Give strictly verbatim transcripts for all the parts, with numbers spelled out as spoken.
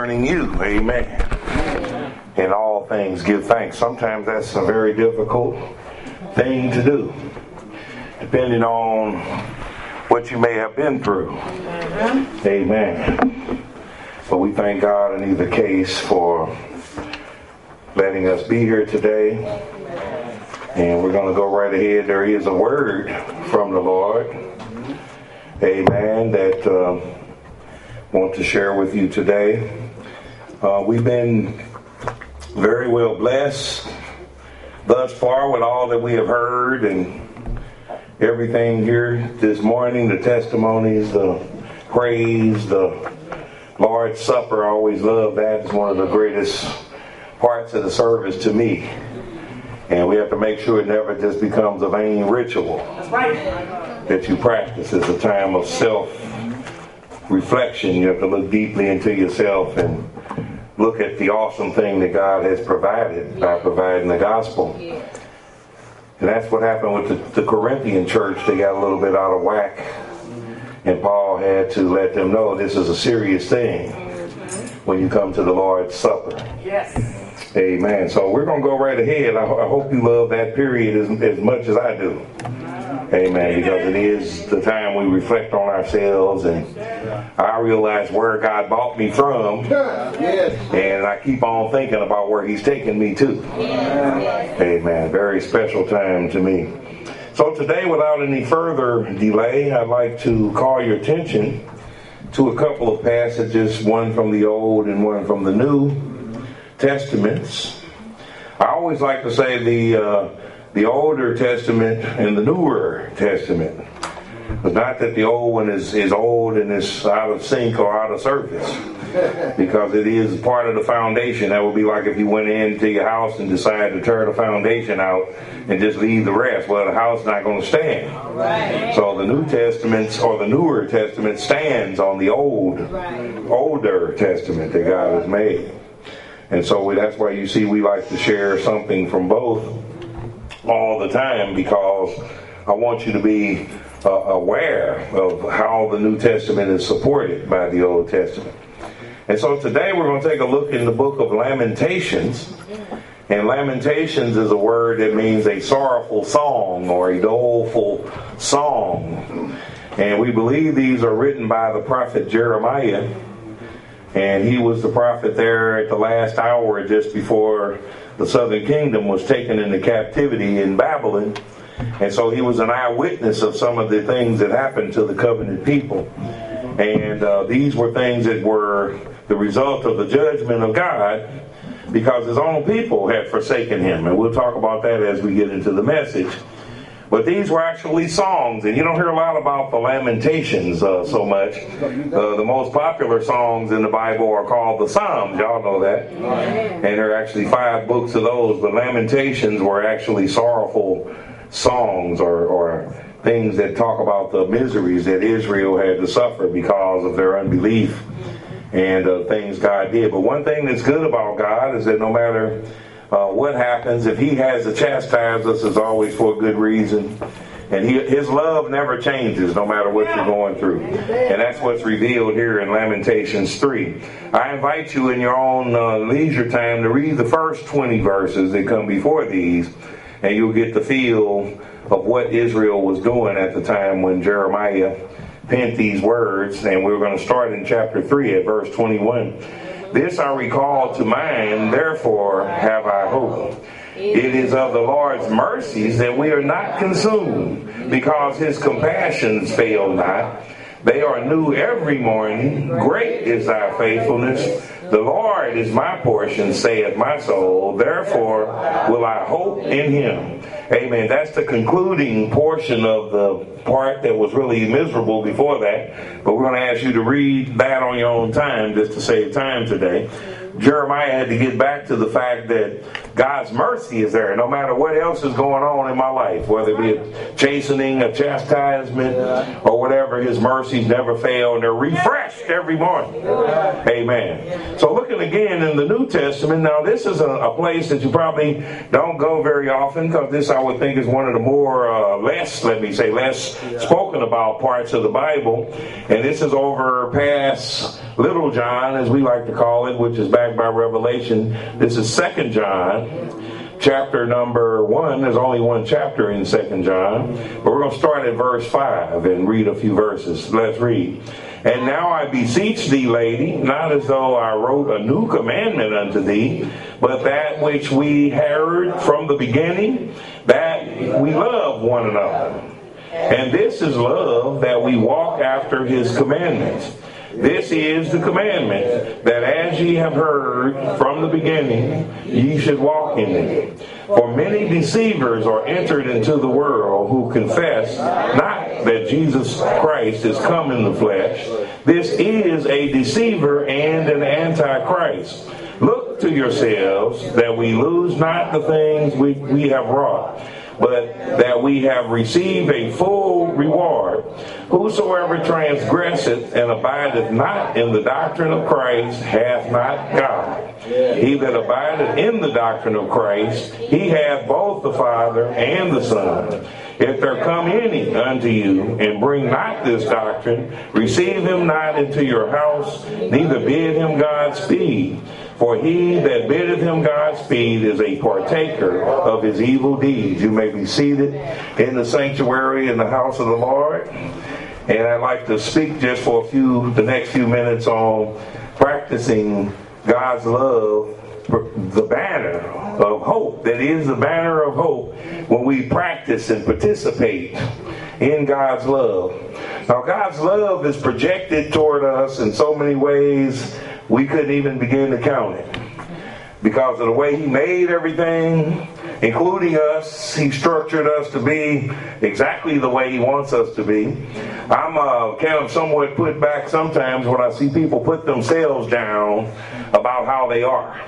concerning you. Amen. In all things give thanks. Sometimes that's a very difficult thing to do, depending on what you may have been through. Amen. But we thank God in either case for letting us be here today. And we're going to go right ahead. There is a word from the Lord. Amen. That uh, I want to share with you today. Uh, we've been very well blessed thus far with all that we have heard and everything here this morning. The testimonies, the praise, the Lord's Supper. I always love that. It's one of the greatest parts of the service to me. And we have to make sure it never just becomes a vain ritual. That's right. That you practice. It's a time of self-reflection. You have to look deeply into yourself and look at the awesome thing that God has provided by providing the gospel. And that's what happened with the, the Corinthian church. They got a little bit out of whack. And Paul had to let them know this is a serious thing when you come to the Lord's Supper. Yes. Amen. So we're going to go right ahead. I, I hope you love that period as, as much as I do. Amen. Because it is the time we reflect on ourselves, and I realize where God brought me from, and I keep on thinking about where He's taking me to. Amen. Very special time to me. So today, without any further delay, I'd like to call your attention to a couple of passages, one from the Old and one from the New Testaments. I always like to say the uh, the older testament and the newer testament. But not that the old one is, is old and is out of sync or out of service, because it is part of the foundation. That would be like if you went into your house and decided to tear the foundation out and just leave the rest. Well, the house is not going to stand. Right. So the New Testament or the newer testament stands on the old, right. older testament that God has made. And so we, that's why you see we like to share something from both all the time, because I want you to be uh, aware of how the New Testament is supported by the Old Testament. And so today we're going to take a look in the book of Lamentations. And Lamentations is a word that means a sorrowful song or a doleful song. And we believe these are written by the prophet Jeremiah. And he was the prophet there at the last hour just before the southern kingdom was taken into captivity in Babylon. And so he was an eyewitness of some of the things that happened to the covenant people. And uh, these were things that were the result of the judgment of God, because his own people had forsaken him. And we'll talk about that as we get into the message. But these were actually songs, and you don't hear a lot about the Lamentations uh, so much. Uh, the most popular songs in the Bible are called the Psalms. Y'all know that. And there are actually five books of those. But Lamentations were actually sorrowful songs or, or things that talk about the miseries that Israel had to suffer because of their unbelief and uh, things God did. But one thing that's good about God is that no matter Uh, what happens, if He has to chastise us, it's always for a good reason. And he, His love never changes no matter what you're going through. And that's what's revealed here in Lamentations three. I invite you in your own uh, leisure time to read the first twenty verses that come before these, and you'll get the feel of what Israel was doing at the time when Jeremiah penned these words. And we're going to start in chapter three at verse twenty-one. This I recall to mind, therefore have I hope. It is of the Lord's mercies that we are not consumed, because His compassions fail not. They are new every morning. Great is thy faithfulness. The Lord is my portion, saith my soul. Therefore will I hope in Him. Amen. That's the concluding portion of the part that was really miserable before that. But we're going to ask you to read that on your own time just to save time today. Jeremiah had to get back to the fact that God's mercy is there no matter what else is going on in my life, whether it be a chastening, a chastisement, or whatever. His mercies never fail, and they're refreshed every morning. Amen. So looking again in the New Testament, now this is a, a place that you probably don't go very often, because this I would think is one of the more uh, less, let me say, less spoken about parts of the Bible. And this is over past Little John, as we like to call it, which is backed by Revelation. This is Second John, chapter number one. There's only one chapter in Second John, but we're going to start at verse five and read a few verses. Let's read. And now I beseech thee, lady, not as though I wrote a new commandment unto thee, but that which we heard from the beginning, that we love one another. And this is love, that we walk after his commandments. This is the commandment, that as ye have heard from the beginning, ye should walk in it. For many deceivers are entered into the world, who confess not that Jesus Christ is come in the flesh. This is a deceiver and an antichrist. Look to yourselves, that we lose not the things which we have wrought, but that we have received a full reward. Whosoever transgresseth and abideth not in the doctrine of Christ hath not God. He that abideth in the doctrine of Christ, he hath both the Father and the Son. If there come any unto you, and bring not this doctrine, receive him not into your house, neither bid him Godspeed. For he that biddeth him Godspeed is a partaker of his evil deeds. You may be seated in the sanctuary in the house of the Lord. And I'd like to speak just for a few, the next few minutes on practicing God's love, the banner of hope. That is the banner of hope when we practice and participate in God's love. Now, God's love is projected toward us in so many ways we couldn't even begin to count it. Because of the way he made everything, including us, he structured us to be exactly the way he wants us to be. I'm uh, kind of somewhat put back sometimes when I see people put themselves down about how they are.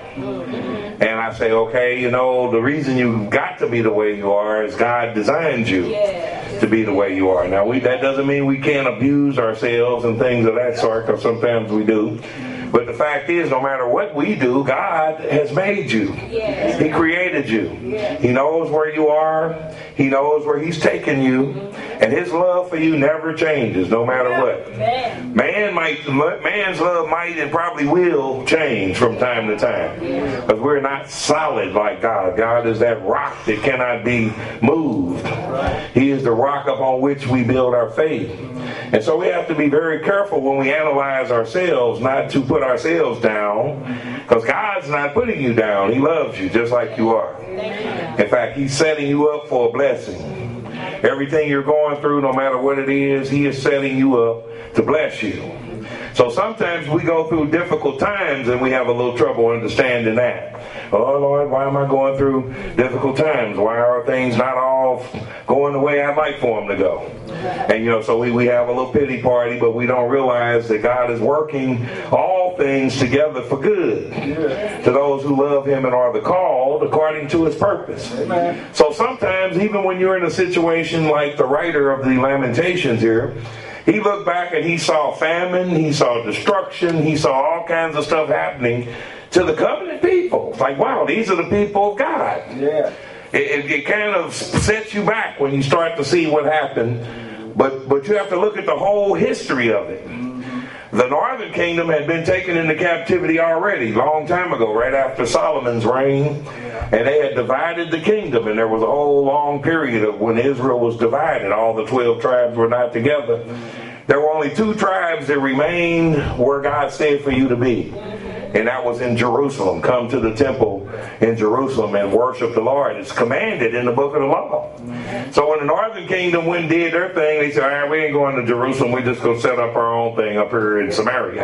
And I say, okay, you know, the reason you got to be the way you are is God designed you to be the way you are. Now, we, that doesn't mean we can't abuse ourselves and things of that sort, because sometimes we do. But the fact is, no matter what we do, God has made you. Yes. He created you. Yes. He knows where you are. He knows where he's taken you. And his love for you never changes, no matter what. Man, man might, man's love might and probably will change from time to time. Because we're not solid like God. God is that rock that cannot be moved. He is the rock upon which we build our faith. And so we have to be very careful when we analyze ourselves, not to put ourselves down, because God's not putting you down. He loves you just like you are. In fact, he's setting you up for a blessing. Everything you're going through, no matter what it is, he is setting you up to bless you. So sometimes we go through difficult times and we have a little trouble understanding that. Oh Lord, why am I going through difficult times? Why are things not all going the way I'd like for them to go? And you know, so we, we have a little pity party, but we don't realize that God is working all things together for good to those who love him and are the called according to his purpose. Amen. So sometimes, even when you're in a situation like the writer of the Lamentations here, he looked back and he saw famine, he saw destruction, he saw all kinds of stuff happening to the covenant people. It's like, wow, these are the people of God. Yeah. It, it, it kind of sets you back when you start to see what happened. But but you have to look at the whole history of it. The northern kingdom had been taken into captivity already, long time ago, right after Solomon's reign. And they had divided the kingdom, and there was a whole long period of when Israel was divided. All the twelve tribes were not together. There were only two tribes that remained where God said for you to be. And that was in Jerusalem. Come to the temple in Jerusalem and worship the Lord. It's commanded in the book of the law. So when the northern kingdom went and did their thing, they said, all right, we ain't going to Jerusalem. We're just going to set up our own thing up here in Samaria.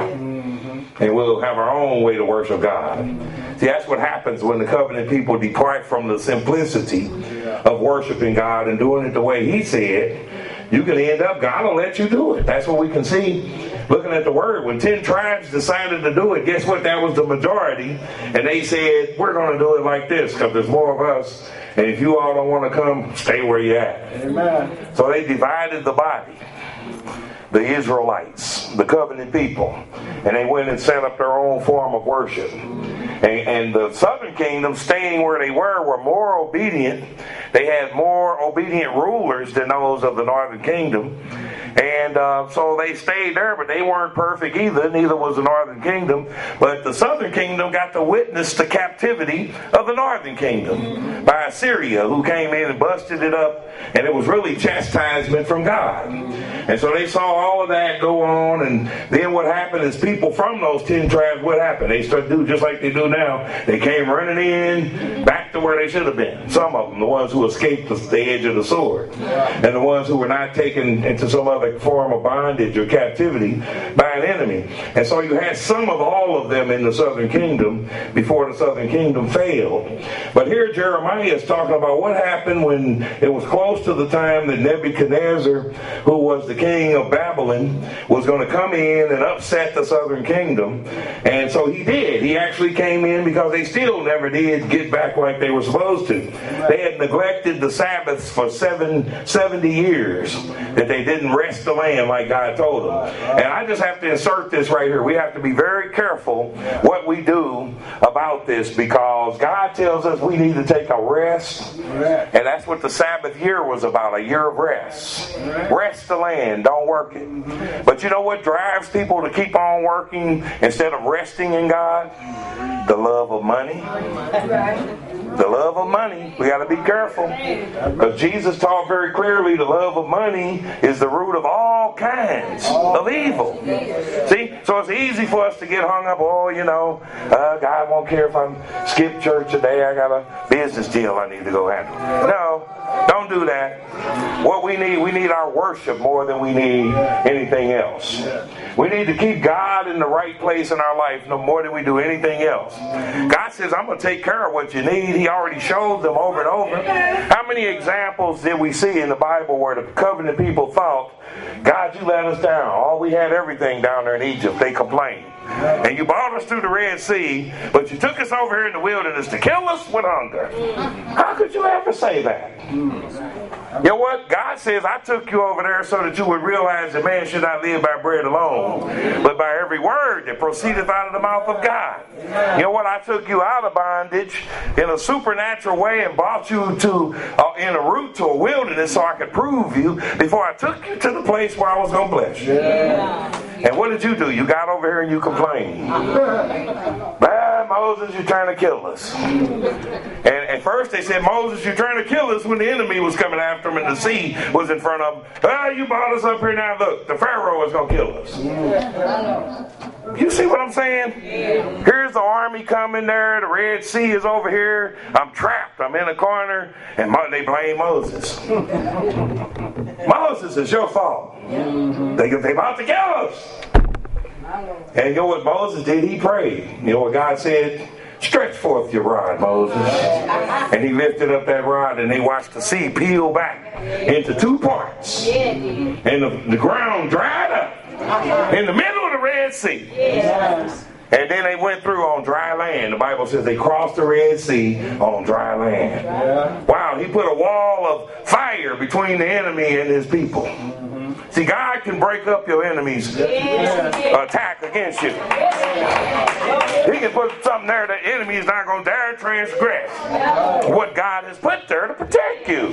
And we'll have our own way to worship God. See, that's what happens when the covenant people depart from the simplicity of worshiping God and doing it the way he said. You can end up, God will let you do it. That's what we can see looking at the word, when ten tribes decided to do it, guess what? That was the majority. And they said, we're going to do it like this because there's more of us. And if you all don't want to come, stay where you're at. Amen. So they divided the body. The Israelites, the covenant people, and they went and set up their own form of worship. And, and the southern kingdom, staying where they were, were more obedient. They had more obedient rulers than those of the northern kingdom. And uh, so they stayed there, but they weren't perfect either. Neither was the northern kingdom. But the southern kingdom got to witness the captivity of the northern kingdom by Assyria, who came in and busted it up. And it was really chastisement from God. And so they saw all of that go on. And then what happened is people from those ten tribes, what happened? They started to do just like they do now. They came running in back to where they should have been. Some of them, the ones who escaped the, the edge of the sword. And the ones who were not taken into some other form of bondage or captivity by an enemy. And so you had some of all of them in the southern kingdom before the southern kingdom failed. But here Jeremiah is talking about what happened when it was close to the time that Nebuchadnezzar, who was the king of Babylon, was going to come in and upset the southern kingdom. And so he did. He actually came in because they still never did get back like they were supposed to. They had neglected the Sabbaths for seven, seventy years, that they didn't rest the land like God told them. And I just have to insert this right here. We have to be very careful what we do about this, because God tells us we need to take a rest. And that's what the Sabbath year was about, a year of rest. Rest the land, don't work it. But you know what drives people to keep on working instead of resting in God? The love of money. The love of money. We got to be careful. Because Jesus taught very clearly the love of money is the root of all kinds of evil. See? So it's easy for us to get hung up, oh, you know, uh, God won't care if I skip church today. I got a business deal I need to go handle. No, don't do that. What we need, we need our worship more than we need anything else. We need to keep God in the right place in our life no more than we do anything else. God says, I'm going to take care of what you need. He already showed them over and over. How many examples did we see in the Bible where the covenant people thought, God, you let us down. Oh, we had everything down there in Egypt. They complained. And you brought us through the Red Sea, but you took us over here in the wilderness to kill us with hunger. How could you ever say that? You know what? God says, I took you over there so that you would realize that man should not live by bread alone, but by every word that proceedeth out of the mouth of God. You know what? I took you out of bondage in a supernatural way and brought you to uh, in a route to a wilderness so I could prove you before I took you to the place where I was going to bless you. And what did you do? You got over here and you complained. Bah, Moses, you're trying to kill us. And at first they said, Moses, you're trying to kill us, when the enemy was coming after him and the sea was in front of him. Ah, you brought us up here now. Look, the Pharaoh is going to kill us. You see what I'm saying? Here's the army coming there. The Red Sea is over here. I'm trapped. I'm in a corner. And they blame Moses. Moses, it's your fault. They, they about to kill us. And you know what Moses did? He prayed. You know what God said? Stretch forth your rod, Moses. And he lifted up that rod and they watched the sea peel back into two parts. And the, the ground dried up in the middle of the Red Sea. And then they went through on dry land. The Bible says they crossed the Red Sea on dry land. Wow, he put a wall of fire between the enemy and his people. See, God can break up your enemy's attack against you. He can put something there that the enemy is not going to dare transgress. What God has put there to protect you.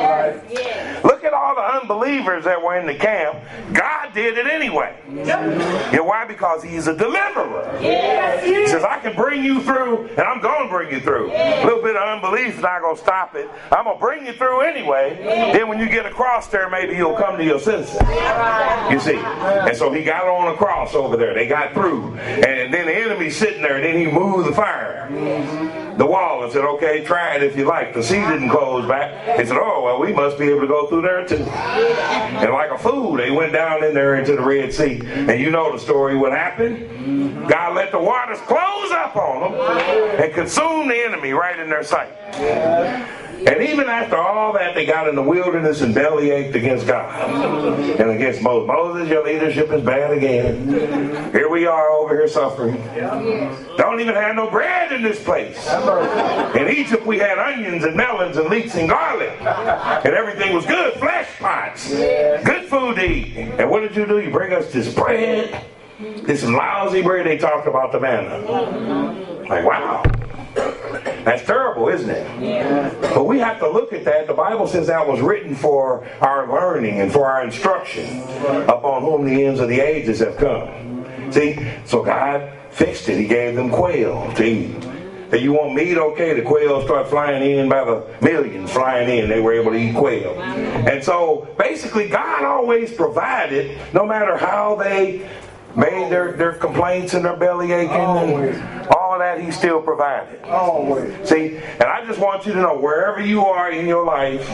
Look at all the unbelievers that were in the camp. God did it anyway. You know why? Because He's a deliverer. He says, I can bring you through, and I'm going to bring you through. A little bit of unbelief is not going to stop it. I'm going to bring you through anyway. Then when you get across there, maybe you'll come to your senses. You see. And so he got on a cross over there. They got through. And then the enemy's sitting there, and then he moved the fire. The wall and said, okay, try it if you like. The sea didn't close back. They said, oh, well, we must be able to go through there too. And like a fool, they went down in there into the Red Sea. And you know the story, what happened? God let the waters close up on them and consume the enemy right in their sight. And even after all that, they got in the wilderness and belly ached against God and against Moses. Moses, your leadership is bad again. Here we are over here suffering. Don't even have no bread in this place. In Egypt, we had onions and melons and leeks and garlic. And everything was good. Flesh pots. Good food to eat. And what did you do? You bring us this bread. This lousy bread. They talked about the manna. Like, wow. That's terrible, isn't it? Yeah. But we have to look at that. The Bible says that was written for our learning and for our instruction, upon whom the ends of the ages have come. See? So God fixed it. He gave them quail to eat. If you want meat, okay, the quail start flying in by the millions flying in. They were able to eat quail. And so basically God always provided, no matter how they made their, their complaints and their belly aching and all of that, he still provided. Always. See, and I just want you to know, wherever you are in your life,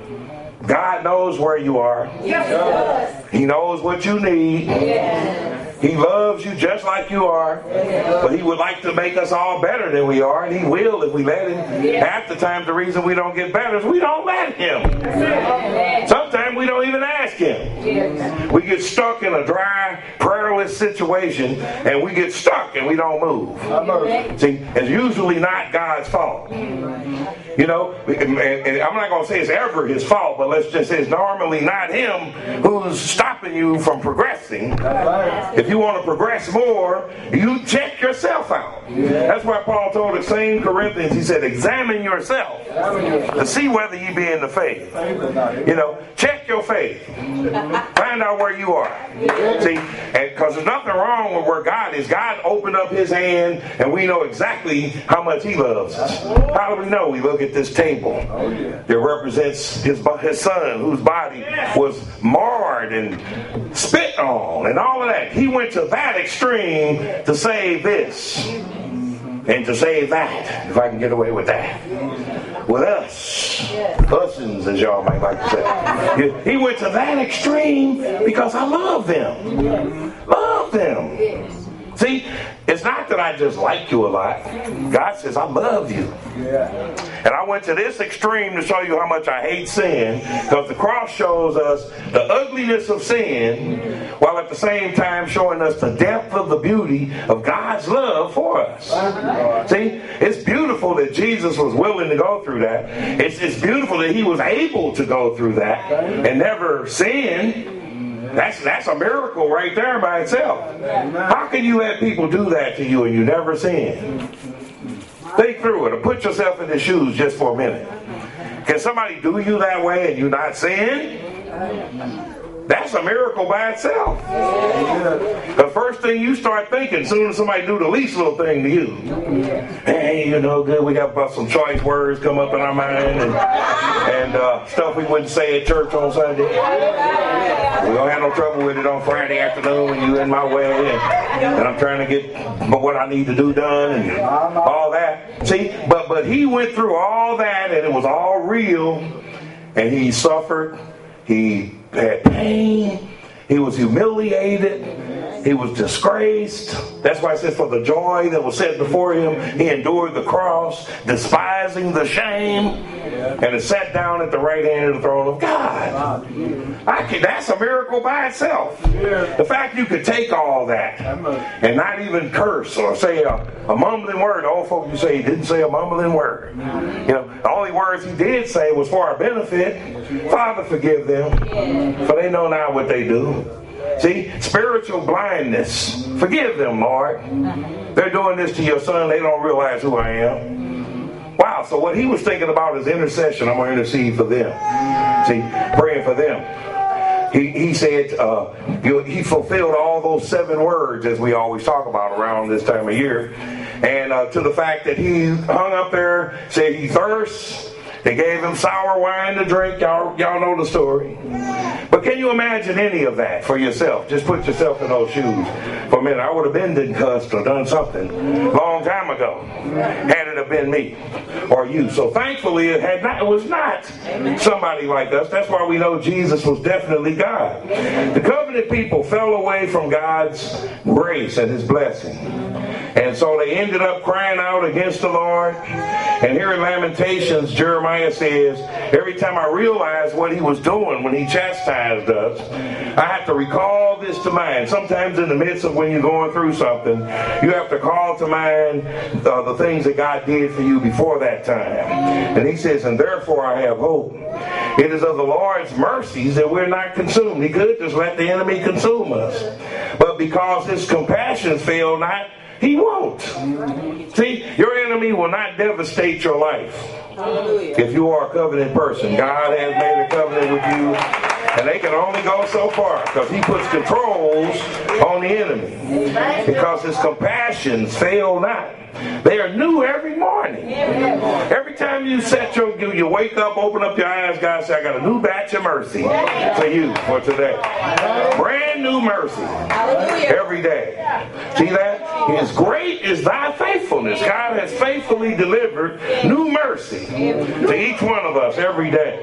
God knows where you are. Yes, he does. He knows what you need. Yes. He loves you just like you are. Yes. But he would like to make us all better than we are, and he will if we let him. Yes. Half the time the reason we don't get better is we don't let him. Yes. Sometimes we don't even ask him. Yes. We get stuck in a dry, prayerless situation, and we get stuck and we don't move. Yes. See, it's usually not God's fault. You know, and, and I'm not going to say it's ever his fault, but let's just say it's normally not him who's stopping you from progressing. If you want to progress more, you check yourself out. That's why Paul told the same Corinthians, he said, examine yourself to see whether you be in the faith. You know, check your faith. Find out where you are. See, because there's nothing wrong with where God is. God opened up his hand, and we know exactly how much he loves us. How do we know? We look at this table that represents his, his son, whose body was marred and spit on and all of that. He went to that extreme to save this and to save that, if I can get away with that. With us, husbands, as y'all might like to say. He went to that extreme because I love them. Love them. See, it's not that I just like you a lot. God says, I love you. And I went to this extreme to show you how much I hate sin, because the cross shows us the ugliness of sin, while at the same time showing us the depth of the beauty of God's love for us. See, it's beautiful that Jesus was willing to go through that. It's, it's beautiful that he was able to go through that and never sin. That's that's a miracle right there by itself. How can you let people do that to you and you never sin? Think through it, or put yourself in the shoes just for a minute. Can somebody do you that way and you not sin? That's a miracle by itself. The first thing you start thinking, as soon as somebody do the least little thing to you, hey, you know, good, we got about some choice words come up in our mind and, and uh, stuff we wouldn't say at church on Sunday. We don't have no trouble with it on Friday afternoon when you're in my way and, and I'm trying to get what I need to do done and all that. See, but but he went through all that and it was all real, and he suffered. He had pain. He was humiliated. He was disgraced. That's why it says, for the joy that was set before him, he endured the cross, despising the shame, and is sat down at the right hand of the throne of God. I can, that's a miracle by itself. The fact you could take all that and not even curse or say a, a mumbling word. The old folk, you say he didn't say a mumbling word. You know, the only words he did say was for our benefit. Father, forgive them, for they know not what they do. See, spiritual blindness. Forgive them, Lord. They're doing this to your son. They don't realize who I am. Wow, so what he was thinking about is intercession. I'm going to intercede for them. See, praying for them. He, he said uh, he fulfilled all those seven words, as we always talk about around this time of year. And uh, to the fact that he hung up there, said he thirsts. They gave him sour wine to drink. Y'all, y'all know the story. But But can you imagine any of that for yourself? Just put yourself in those shoes for a minute. I would have been done cussed or done something a long time ago had it have been me or you. So thankfully it had not, it was not somebody like us. That's why we know Jesus was definitely God. The covenant people fell away from God's grace and his blessing. And so they ended up crying out against the Lord. And here in Lamentations, Jeremiah says, every time I realized what he was doing when he chastised us, I have to recall this to mind. Sometimes in the midst of when you're going through something, you have to call to mind uh, the things that God did for you before that time. And he says, and therefore I have hope. It is of the Lord's mercies that we're not consumed. He could just let the enemy consume us. But because his compassions fail not, he won't. See, your enemy will not devastate your life. If you are a covenant person, God has made a covenant with you, and they can only go so far because he puts controls on the enemy. Because his compassions fail not. They are new every morning. Every time you set your, you, you wake up, open up your eyes, God says, I got a new batch of mercy for you for today. Brand new mercy every day. See that? His great is thy faithfulness. God has faithfully delivered new mercy to each one of us every day.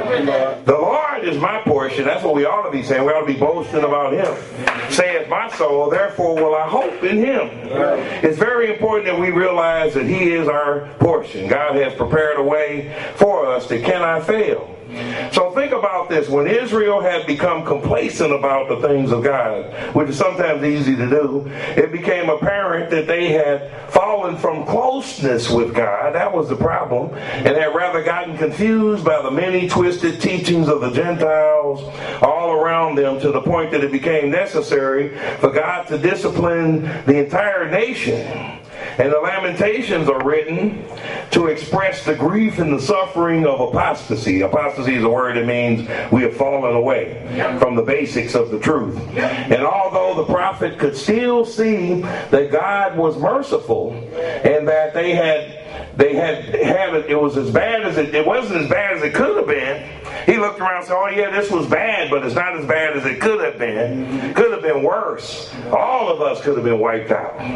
The Lord is my portion. That's what we ought to be saying. We ought to be boasting about him. Saith my soul, therefore will I hope in him. It's very important that we realize that he is our portion. God has prepared a way for us that cannot fail. So think about this. When Israel had become complacent about the things of God, which is sometimes easy to do, it became apparent that they had fallen from closeness with God. That was the problem. And had rather gotten confused by the many twisted teachings of the Gentiles all around them, to the point that it became necessary for God to discipline the entire nation. And the Lamentations are written to express the grief and the suffering of apostasy. Apostasy is a word that means we have fallen away from the basics of the truth. And although the prophet could still see that God was merciful and that they had they had had it, it was as bad as it, it wasn't as bad as it could have been. He looked around and said, oh yeah, this was bad, but it's not as bad as it could have been. Could have been worse. All of us could have been wiped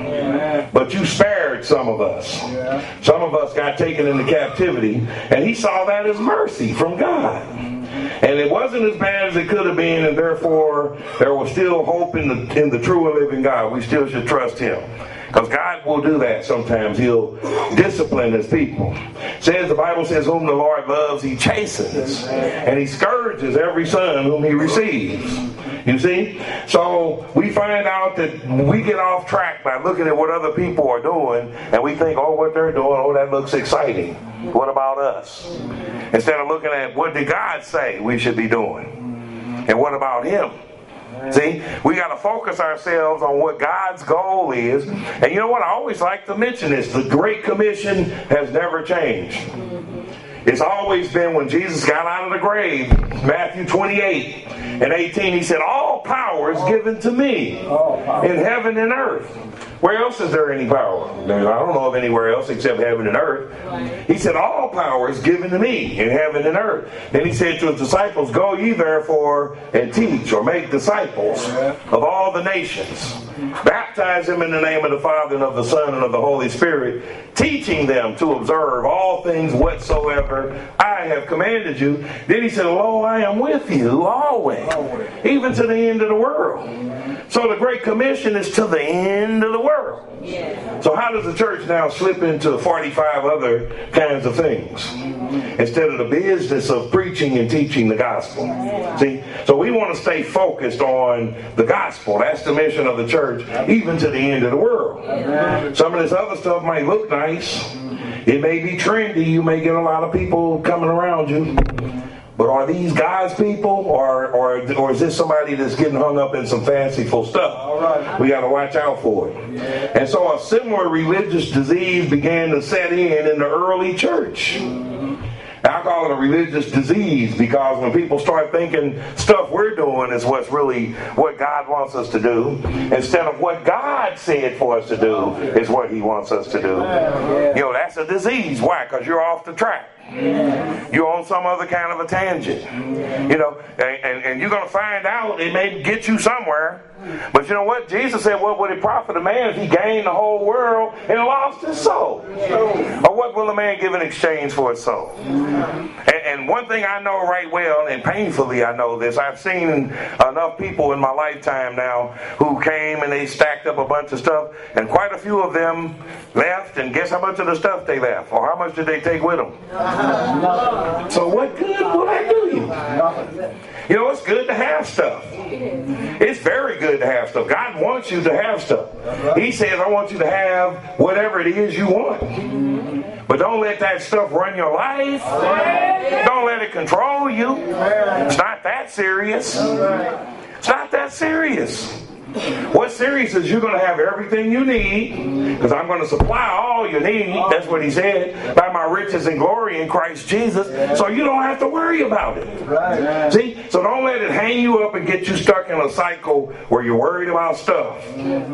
out. But you spared some of us. Some of us got taken into captivity, and he saw that as mercy from God. And it wasn't as bad as it could have been, and therefore there was still hope in the, in the true and living God. We still should trust him. Because God will do that sometimes. He'll discipline his people. Says the Bible says, whom the Lord loves, he chastens. And he scourges every son whom he receives. You see? So we find out that we get off track by looking at what other people are doing, and we think, oh, what they're doing, oh, that looks exciting. What about us? Instead of looking at what did God say we should be doing? And what about him? See, we got to focus ourselves on what God's goal is. And you know what? I always like to mention this. The Great Commission has never changed. It's always been when Jesus got out of the grave, Matthew twenty-eight and eighteen, he said, all power is given to me in heaven and earth. Where else is there any power? I don't know of anywhere else except heaven and earth. He said, all power is given to me in heaven and earth. Then he said to his disciples, go ye therefore and teach or make disciples of all the nations. Baptize them in the name of the Father and of the Son and of the Holy Spirit, teaching them to observe all things whatsoever I have commanded you. Then he said, lo, I am with you always, even to the end of the world. So the Great Commission is to the end of the world. So how does the church now slip into forty-five other kinds of things instead of the business of preaching and teaching the gospel? See, so we want to stay focused on the gospel. That's the mission of the church, even to the end of the world. Some of this other stuff might look nice. It may be trendy. You may get a lot of people coming around you. But are these God's people, or, or or is this somebody that's getting hung up in some fanciful stuff? All right. We got to watch out for it. Yeah. And so a similar religious disease began to set in in the early church. Mm-hmm. I call it a religious disease because when people start thinking stuff we're doing is what's really what God wants us to do, instead of what God said for us to do is what he wants us to do. You know, that's a disease. Why? Because you're off the track. You're on some other kind of a tangent. You know, and, and, and you're going to find out it may get you somewhere. But you know what? Jesus said, what would it profit a man if he gained the whole world and lost his soul? Or what will a man give in exchange for his soul? And, and one thing I know right well, and painfully I know this, I've seen enough people in my lifetime now who came and they stacked up a bunch of stuff, and quite a few of them left, and guess how much of the stuff they left? Or how much did they take with them? So what good will that do you? You know, it's good to have stuff. It's very good to have stuff. God wants you to have stuff. He says, I want you to have whatever it is you want. But don't let that stuff run your life. Don't let it control you. It's not that serious. It's not that serious. What's serious is you're going to have everything you need, because I'm going to supply all you need. That's what he said, by my riches and glory in Christ Jesus. So you don't have to worry about it. See? So don't let it hang you up and get you stuck in a cycle where you're worried about stuff.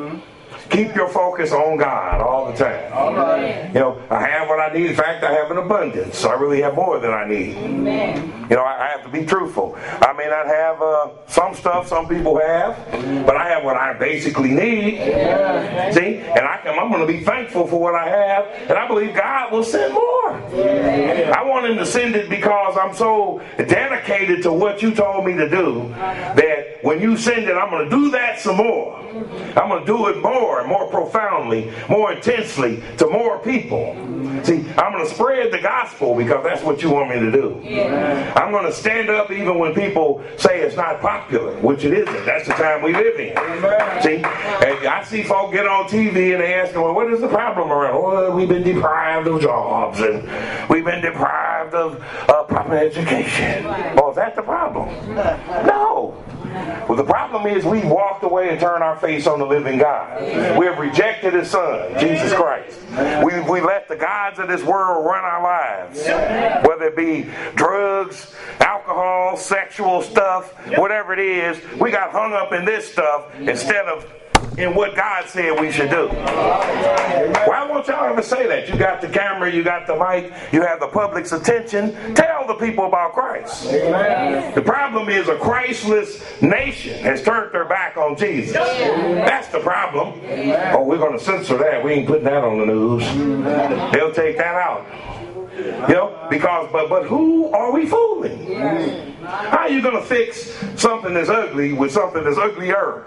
Keep your focus on God all the time. All right. You know, I have what I need. In fact, I have an abundance. So I really have more than I need. Amen. You know, I, I have to be truthful. I may not have uh, some stuff some people have, but I have what I basically need. Yeah. See? And I can, I'm going to be thankful for what I have, and I believe God will send more. Yeah. I want him to send it because I'm so dedicated to what you told me to do that when you send it, I'm going to do that some more. I'm going to do it more and more profoundly, more intensely, to more people. See, I'm going to spread the gospel because that's what you want me to do. Yeah. I'm going to stand up even when people say it's not popular, which it isn't. That's the time we live in. Yeah. See, and I see folk get on T V and they ask them, well, what is the problem around? Oh, we've been deprived of jobs and we've been deprived of uh, proper education. Oh, is that the problem? No. Well, the problem is we walked away and turned our face on the living God. We have rejected his son, Jesus Christ. We, we let the gods of this world run our lives. Whether it be drugs, alcohol, sexual stuff, whatever it is, we got hung up in this stuff instead of in what God said we should do. Why won't y'all ever say that? You got the camera, you got the mic, you have the public's attention. Tell the people about Christ. Amen. The problem is a Christless nation has turned their back on Jesus. That's the problem. Oh, we're going to censor that. We ain't putting that on the news. They'll take that out. You know, because, but but who are we fooling? How are you going to fix something that's ugly with something that's uglier?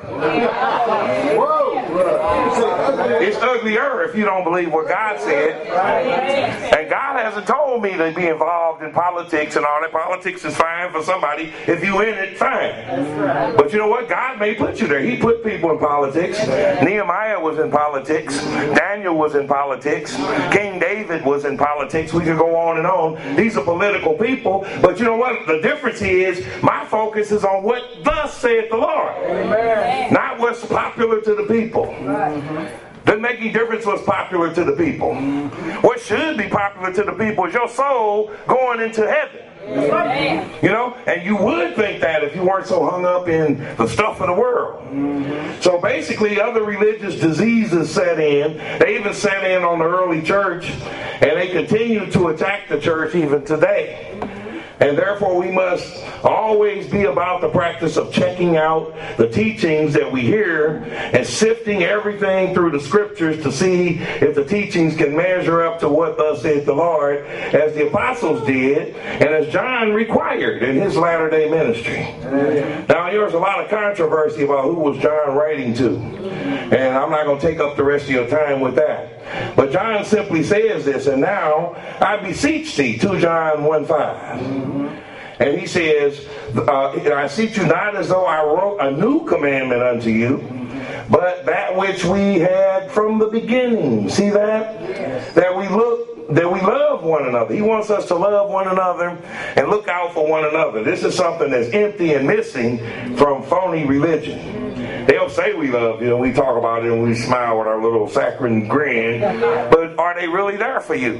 It's uglier if you don't believe what God said. And God hasn't told me to be involved in politics and all that. Politics is fine for somebody. If you in it, fine. But you know what? God may put you there. He put people in politics. Nehemiah was in politics. Daniel was in politics. King David was in politics. We could go on and on. These are political people. But you know what? The difference is my focus is on what thus saith the Lord. Amen. Not what's popular to the people. Mm-hmm. Doesn't make any difference what's popular to the people. Mm-hmm. What should be popular to the people is your soul going into heaven. Amen. You know, and you would think that if you weren't so hung up in the stuff of the world. Mm-hmm. So basically, other religious diseases set in. They even set in on the early church, and they continue to attack the church even today. And therefore, we must always be about the practice of checking out the teachings that we hear and sifting everything through the scriptures to see if the teachings can measure up to what thus saith the Lord, as the apostles did and as John required in his latter-day ministry. Now, there's a lot of controversy about who was John writing to. And I'm not going to take up the rest of your time with that. But John simply says this, and now I beseech thee, two John one five. And he says, uh, I beseech you not as though I wrote a new commandment unto you, but that which we had from the beginning. See that? That we look, that we love one another. He wants us to love one another and look out for one another. This is something that's empty and missing from phony religion. They'll say we love you, and we talk about it, and we smile with our little saccharine grin, but are they really there for you?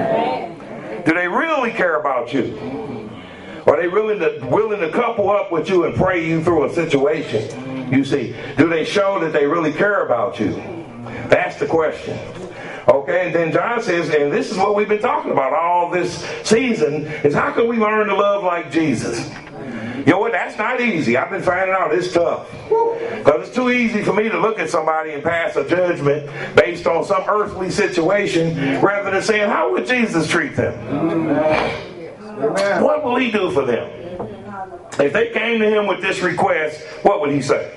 Do they really care about you? Are they willing to, willing to couple up with you and pray you through a situation? You see, do they show that they really care about you? That's the question. Okay, and then John says, and this is what we've been talking about all this season, is how can we learn to love like Jesus? You know what, that's not easy. I've been finding out it's tough. Because it's too easy for me to look at somebody and pass a judgment based on some earthly situation rather than saying, how would Jesus treat them? Amen. What will he do for them? If they came to him with this request, what would he say?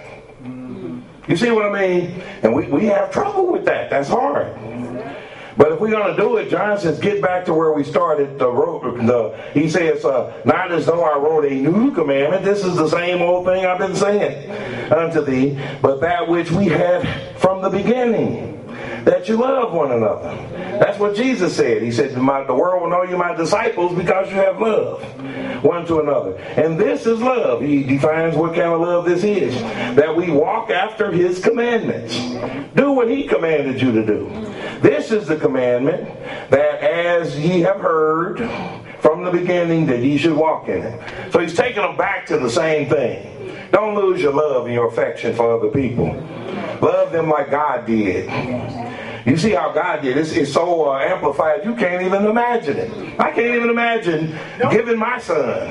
You see what I mean? And we, we have trouble with that. That's hard. But if we're going to do it, John says, get back to where we started. The road, the, he says, uh, not as though I wrote a new commandment. This is the same old thing I've been saying unto thee, but that which we had from the beginning, that you love one another. That's what Jesus said. He said, my, the world will know you my disciples because you have love one to another. And this is love. He defines what kind of love this is. That we walk after his commandments. Do what he commanded you to do. This is the commandment, that as ye have heard from the beginning, that ye should walk in it. So he's taking them back to the same thing. Don't lose your love and your affection for other people. Love them like God did. You see how God did. It's, it's so uh, amplified, you can't even imagine it. I can't even imagine giving my son.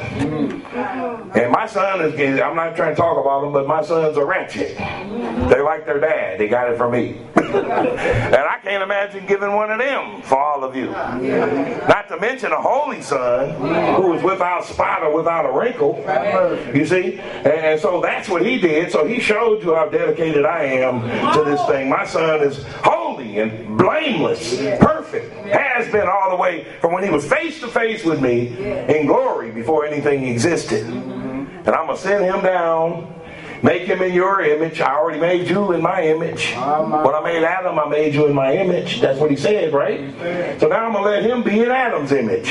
And my son is, I'm not trying to talk about them, but my sons are wretched. They like their dad. They got it from me. And I can't imagine giving one of them for all of you. Not to mention a holy son who is without spot or without a wrinkle. You see? And, and so that's what he did. So he showed you how dedicated I am to this thing. My son is holy and blameless, perfect, has been all the way from when he was face to face with me in glory before anything existed. And I'm going to send him down, make him in your image. I already made you in my image. When I made Adam, I made you in my image. That's what he said, right? So now I'm going to let him be in Adam's image.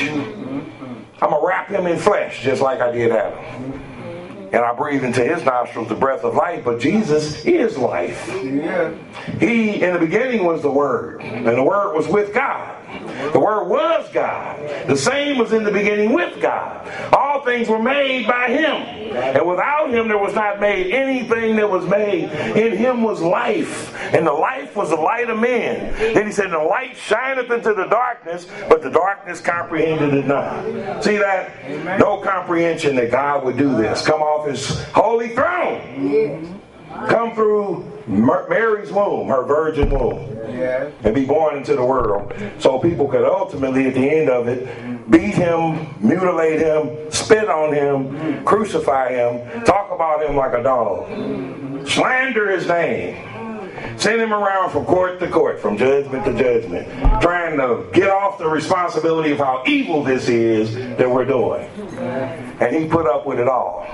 I'm going to wrap him in flesh just like I did Adam. And I breathe into his nostrils the breath of life. But Jesus is life. He, in the beginning, was the Word. And the Word was with God. The Word was God. The same was in the beginning with God. All things were made by him. And without him there was not made anything that was made. In him was life. And the life was the light of men. Then he said, the light shineth into the darkness, but the darkness comprehended it not. See that? No comprehension that God would do this. Come off his holy throne. Come through Mary's womb, her virgin womb, and be born into the world, so people could ultimately, at the end of it, beat him, mutilate him, spit on him, crucify him, talk about him like a dog, slander his name, send him around from court to court, from judgment to judgment, trying to get off the responsibility of how evil this is that we're doing. And he put up with it all.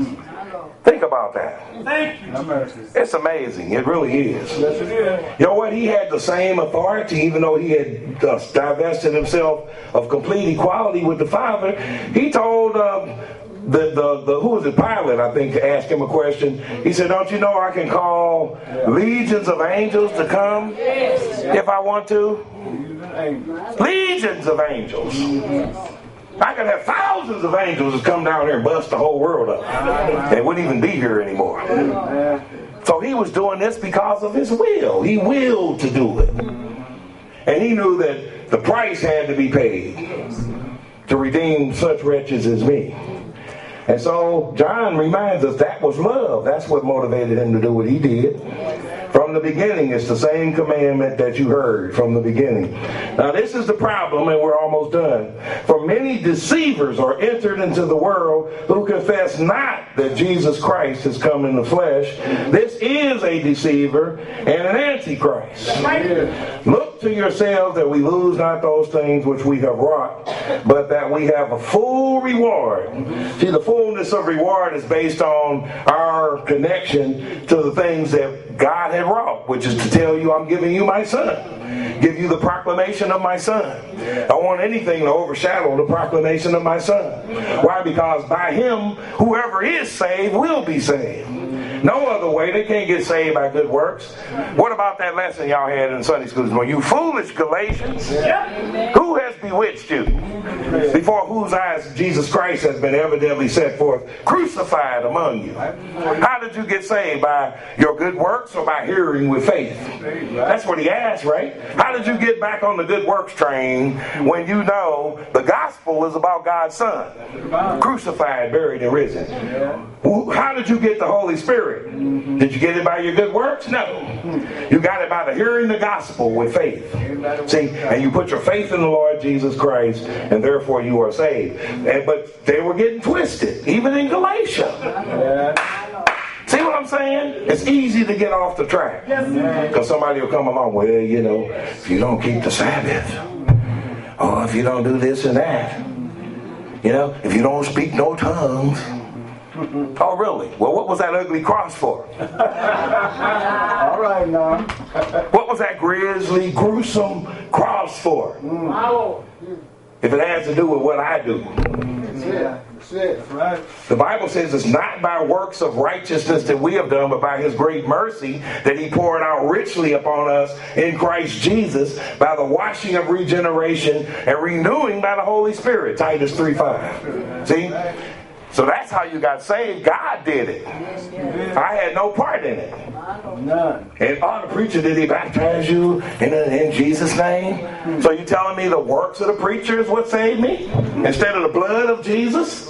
Think about that. Thank you. It's amazing. It really is. Yes, it is. You know what? He had the same authority, even though he had uh, divested himself of complete equality with the Father. He told uh, the, the, the, who was it, Pilate, I think, to ask him a question. He said, don't you know I can call legions of angels to come if I want to? Legions of angels. I could have thousands of angels that come down here and bust the whole world up. They wouldn't even be here anymore. So he was doing this because of his will. He willed to do it. And he knew that the price had to be paid to redeem such wretches as me. And so John reminds us that was love. That's what motivated him to do what he did. From the beginning, it's the same commandment that you heard from the beginning. Now this is the problem, and we're almost done. For many deceivers are entered into the world who confess not that Jesus Christ has come in the flesh. This is a deceiver and an antichrist. Look to yourselves that we lose not those things which we have wrought, but that we have a full reward. See, the fullness of reward is based on our connection to the things that God had wrought, which is to tell you, I'm giving you my son. Give you the proclamation of my son. I don't want anything to overshadow the proclamation of my son. Why? Because by him, whoever is saved will be saved. No other way. They can't get saved by good works. What about that lesson y'all had in Sunday school this morning? You foolish Galatians. Who has bewitched you? Before whose eyes Jesus Christ has been evidently set forth, crucified among you. How did you get saved? By your good works or by hearing with faith? That's what he asked, right? How did you get back on the good works train when you know the gospel is about God's Son? Crucified, buried, and risen. How did you get the Holy Spirit? Did you get it by your good works? No. You got it by the hearing the gospel with faith. See, and you put your faith in the Lord Jesus Christ, and therefore you are saved. And, but they were getting twisted, even in Galatia. See what I'm saying? It's easy to get off the track. Because somebody will come along, well, you know, if you don't keep the Sabbath, or if you don't do this and that, you know, if you don't speak no tongues. Oh, really? Well, what was that ugly cross for? All right, now. What was that grisly, gruesome cross for? Mm. If it has to do with what I do. Yeah, that's it. That's right. The Bible says it's not by works of righteousness that we have done, but by his great mercy that he poured out richly upon us in Christ Jesus by the washing of regeneration and renewing by the Holy Spirit. Titus three five. See? So that's how you got saved. God did it. I had no part in it. None. And oh, the preacher, did he baptize you in, in Jesus' name? So you telling me the works of the preacher is what saved me? Instead of the blood of Jesus?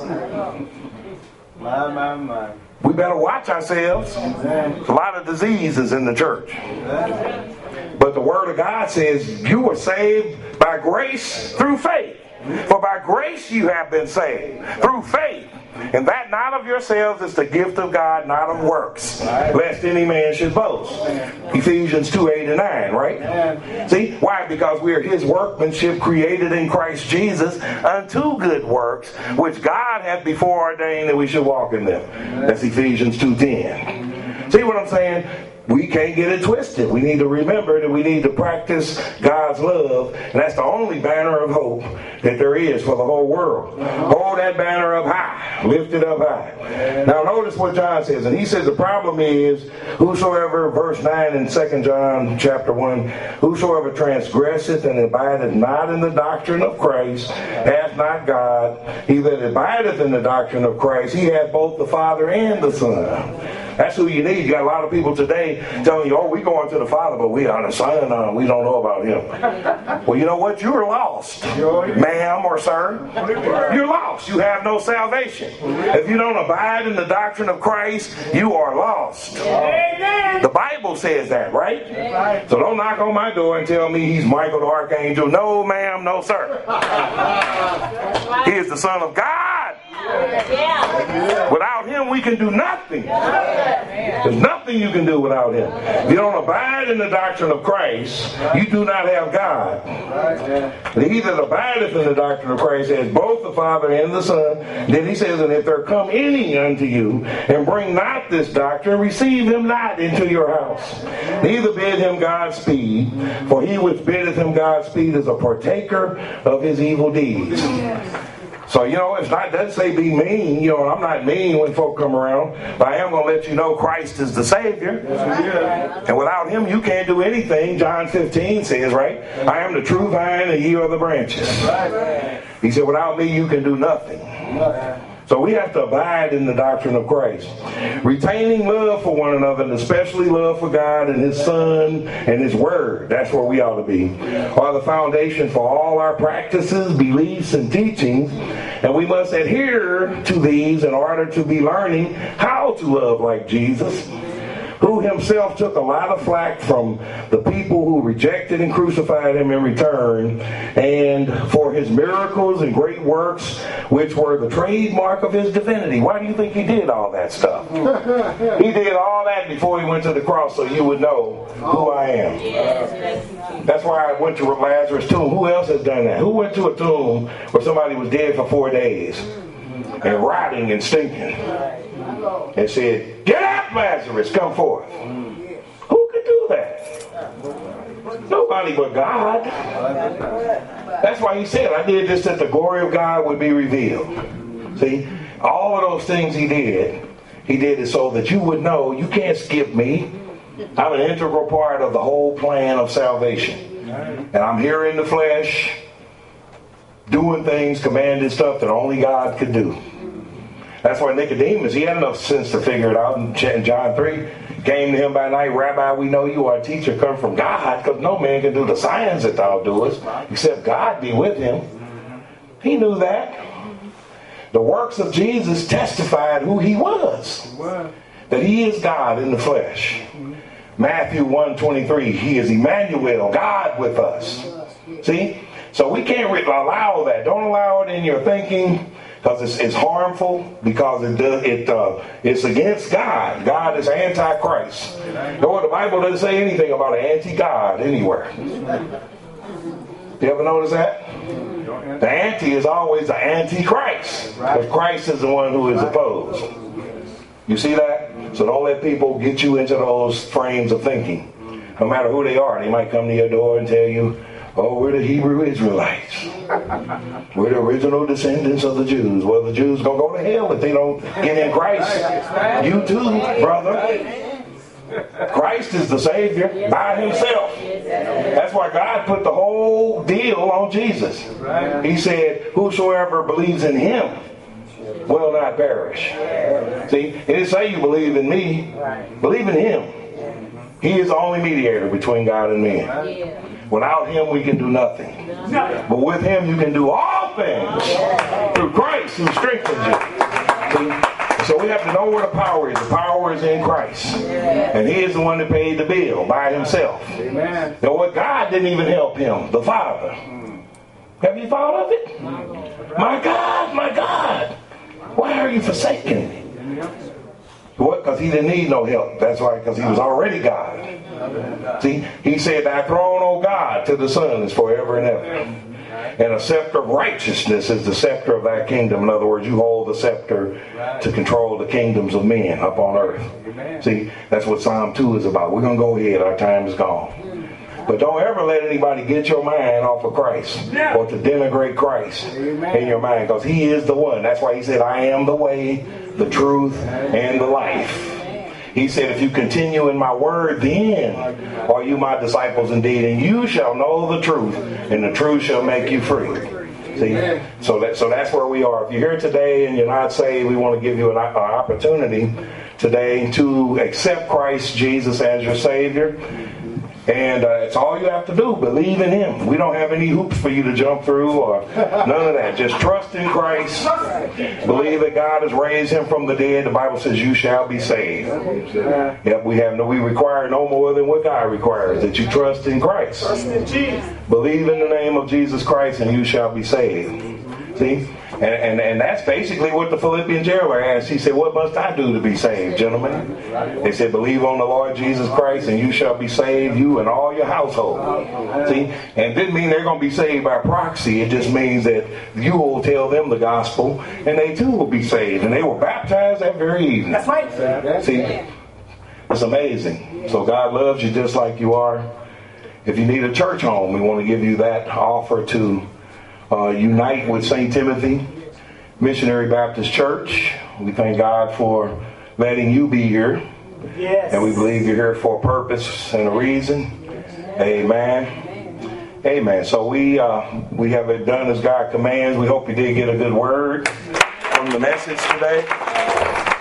My, my, my. We better watch ourselves. There's a lot of diseases in the church. But the Word of God says you were saved by grace through faith. For by grace you have been saved through faith. And that not of yourselves is the gift of God, not of works, lest any man should boast. Ephesians two, eight and nine, right? See? Why? Because we are his workmanship created in Christ Jesus unto good works, which God hath before ordained that we should walk in them. That's Ephesians two ten. See what I'm saying? We can't get it twisted. We need to remember that we need to practice God's love. And that's the only banner of hope that there is for the whole world. Hold that banner up high. Lift it up high. Now notice what John says. And he says the problem is, whosoever, verse nine in Second John chapter one, whosoever transgresseth and abideth not in the doctrine of Christ hath not God. He that abideth in the doctrine of Christ, he hath both the Father and the Son. That's who you need. You got a lot of people today telling you, oh, we going to the Father, but we are the Son. Uh, we don't know about him. Well, you know what? You're lost, ma'am or sir. You're lost. You have no salvation. If you don't abide in the doctrine of Christ, you are lost. The Bible says that, right? So don't knock on my door and tell me he's Michael the Archangel. No, ma'am, no, sir. He is the Son of God. Without him, we can do nothing. There's nothing you can do without him. If you don't abide in the doctrine of Christ, you do not have God. And he that abideth in the doctrine of Christ has both the Father and the Son. Then he says, and if there come any unto you, and bring not this doctrine, receive him not into your house. Neither bid him Godspeed, for he which biddeth him Godspeed is a partaker of his evil deeds. So, you know, it's not, doesn't say be mean. You know, I'm not mean when folk come around. But I am going to let you know Christ is the Savior. And without him, you can't do anything. John fifteen says, right? I am the true vine and ye are the branches. He said, without me, you can do nothing. So we have to abide in the doctrine of Christ. Retaining love for one another, and especially love for God and his Son and his Word. That's where we ought to be. Are the foundation for all our practices, beliefs, and teachings. And we must adhere to these in order to be learning how to love like Jesus, who himself took a lot of flack from the people who rejected and crucified him in return, and for his miracles and great works, which were the trademark of his divinity. Why do you think he did all that stuff? He did all that before he went to the cross, so you would know who I am. That's why I went to Lazarus' tomb. Who else has done that? Who went to a tomb where somebody was dead for four days and rotting and stinking, and said, get up, Lazarus, come forth? Who could do that? Nobody but God. That's why he said, I did this that the glory of God would be revealed. See, all of those things he did, He did it so that you would know you can't skip me. I'm an integral part of the whole plan of salvation. And I'm here in the flesh, doing things, commanding stuff that only God could do. That's why Nicodemus, he had enough sense to figure it out in John three. Came to him by night, Rabbi, we know you are a teacher come from God, because no man can do the signs that thou doest, except God be with him. He knew that. The works of Jesus testified who he was. That he is God in the flesh. Matthew one twenty-three, he is Emmanuel, God with us. See? So we can't re- allow that. Don't allow it in your thinking, because it's, it's harmful, because it does, it uh, it's against God. God is anti-Christ. No, the Bible doesn't say anything about an anti-God anywhere. You ever notice that? The anti is always the anti-Christ, because Christ is the one who is opposed. You see that? So don't let people get you into those frames of thinking. No matter who they are, they might come to your door and tell you, oh, we're the Hebrew Israelites. We're the original descendants of the Jews. Well, the Jews going to go to hell if they don't get in Christ. You too, brother. Christ is the Savior by himself. That's why God put the whole deal on Jesus. He said, whosoever believes in him will not perish. See, it didn't say you believe in me. Believe in him. He is the only mediator between God and man. Without him, we can do nothing. But with him, you can do all things through Christ who strengthens you. See? So we have to know where the power is. The power is in Christ. And he is the one that paid the bill by himself. Amen. Now what? God didn't even help him. The Father. Have you thought of it? My God, my God. Why are you forsaking me? What? Because he didn't need no help. That's why, because he was already God. See, he said, thy throne, O God, to the Son is forever and ever. And a scepter of righteousness is the scepter of thy kingdom. In other words, you hold the scepter to control the kingdoms of men up on earth. See, that's what Psalm two is about. We're going to go ahead. Our time is gone. But don't ever let anybody get your mind off of Christ or to denigrate Christ in your mind, because he is the one. That's why he said, I am the way, the truth, and the life. He said, if you continue in my word, then are you my disciples indeed, and you shall know the truth, and the truth shall make you free. See, so that so that's where we are. If you're here today and you're not saved, we want to give you an, an opportunity today to accept Christ Jesus as your Savior. And uh, it's all you have to do. Believe in him. We don't have any hoops for you to jump through or none of that. Just trust in Christ. Believe that God has raised him from the dead. The Bible says you shall be saved. Yep, we have no, we require no more than what God requires, that you trust in Christ. Believe in the name of Jesus Christ and you shall be saved. See? And, and and that's basically what the Philippian jailer asked. He said, what must I do to be saved, gentlemen? They said, believe on the Lord Jesus Christ and you shall be saved, you and all your household. See? And it didn't mean they're going to be saved by proxy. It just means that you will tell them the gospel and they too will be saved. And they were baptized that very evening. That's right. See? It's amazing. So God loves you just like you are. If you need a church home, we want to give you that offer to Uh, unite with Saint Timothy Missionary Baptist Church. We thank God for letting you be here. Yes. And we believe you're here for a purpose and a reason. Amen. Amen. So we uh, we have it done as God commands. We hope you did get a good word from the message today.